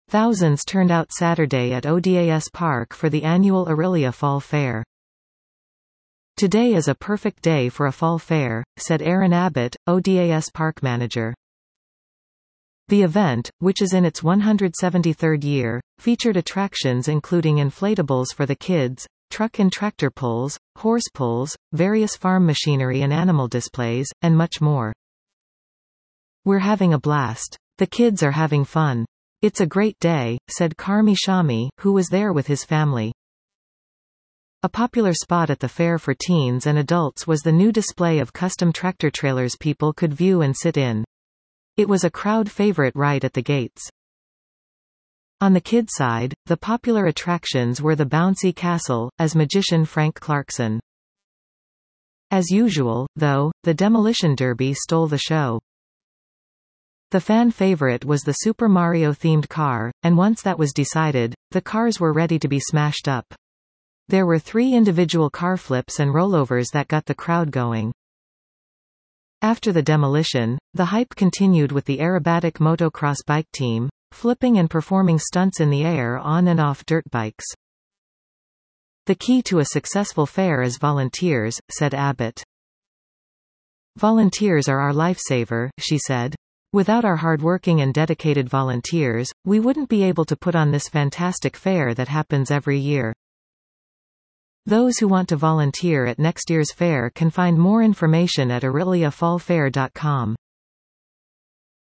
Thousands turned out Saturday at ODAS Park for the annual Orillia Fall Fair. "Today is a perfect day for a fall fair," said Aaron Abbott, ODAS Park manager. The event, which is in its 173rd year, featured attractions including inflatables for the kids, truck and tractor pulls, horse pulls, various farm machinery and animal displays, and much more. "We're having a blast. The kids are having fun. It's a great day," said Karmi Shami, who was there with his family. A popular spot at the fair for teens and adults was the new display of custom tractor trailers people could view and sit in. It was a crowd favorite right at the gates. On the kid side, the popular attractions were the bouncy castle, as magician Frank Clarkson. As usual, though, the demolition derby stole the show. The fan favorite was the Super Mario-themed car, and once that was decided, the cars were ready to be smashed up. There were 3 individual car flips and rollovers that got the crowd going. After the demolition, the hype continued with the aerobatic motocross bike team, flipping and performing stunts in the air on and off dirt bikes. "The key to a successful fair is volunteers," said Abbott. "Volunteers are our lifesaver," she said. "Without our hardworking and dedicated volunteers, we wouldn't be able to put on this fantastic fair that happens every year." Those who want to volunteer at next year's fair can find more information at OrilliaFallFair.com.